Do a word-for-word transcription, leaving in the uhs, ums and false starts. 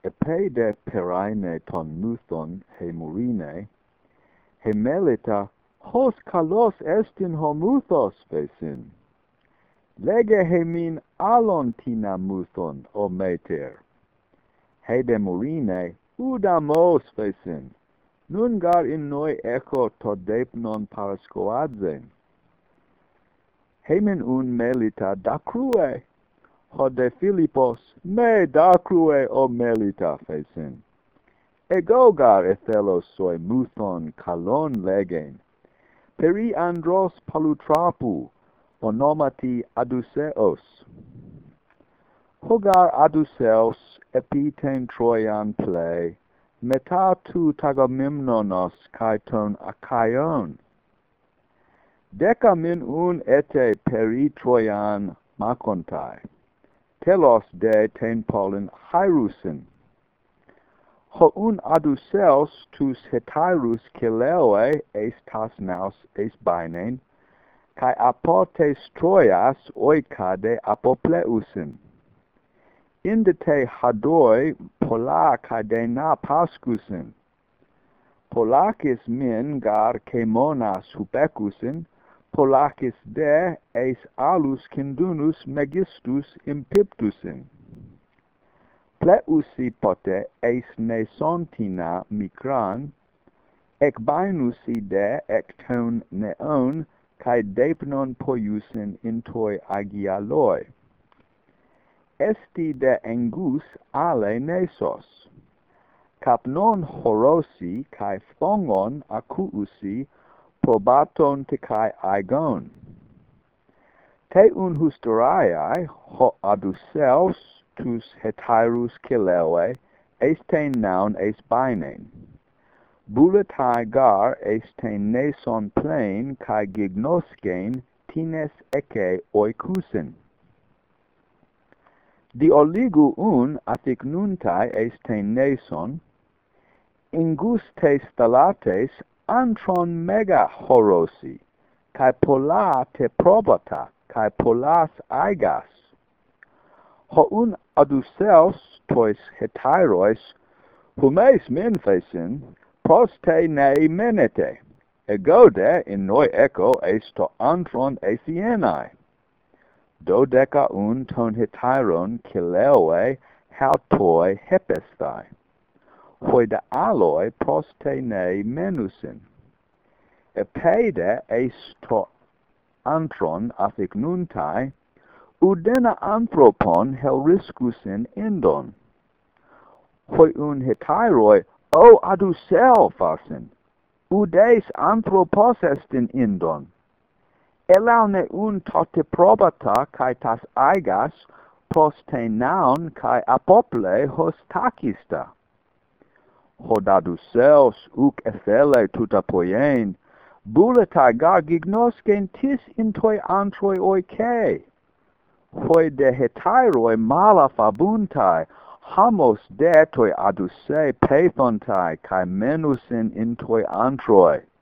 epe de peraine ton muthon he murine, he melita hos kalos estin homuthos fesin. Lege he min alon tina muthon o meter. He de murine udamos fesin. Nungar in noi echo to depnon paraskoadze. Hemen un melita dacrue, hode Philippos me dacrue o melita fesin. Egogar ethelos soi muthon kalon legen, peri andros palutrapu, onomati aduseos. Hogar aduseos epiten Troian play, meta tu tagamimnonos kai ton akaion. Deca min un ete peri Troian makontai, telos de ten polin hierusin. Ho un aduseos tus hetairus kileoe eis tas naus eis bainen, kai apotes Troias oikade apopleusin. Indite hadoi pola kade na pascusin. Polakis min gar kemonas hubecusin, polakis de eis alus kindunus megistus impiptusin. Pleusi pote eis nesontina mikran, ec bainusi de ec ton neon, kai depnon poiusin intoi agialoi. Esti de engus ale nesos. Capnon horosi kai phongon akuusi probaton te kai aigon. Te un husteriae ho aduseos tus hetairus kileoe esten noun eis bainen. Buletai gar esten neson plain kai gignosken tines eke oikusin. Di oligu un athicnuntai esten neson, inguste stellates antron mega horosi, kai pola te probata, kai polas aigas. Ho un aduseos tois hetairois, humeis min fesin, proste nei menete, egode in noi echo esto antron esienai. Dodeca un ton hetairon kileoe hautoi hepestai. Hoi de aloi proste nei menusin. Epede esto antron athicnuntai, udena anthropon helriscusin indon. Hoi un hetairoi o adusel fasin, udes anthropos estin indon. Elaune un tote probata kai tas aigas proste naun kai apople hos takista. Hodaduseos uc ethele tuta poien, buletai gar gignosken tis intoi antroi oike. Hoi de hetairoi mala fabuntai, hamos de toi aduse pethontai kai menusin intoi antroi.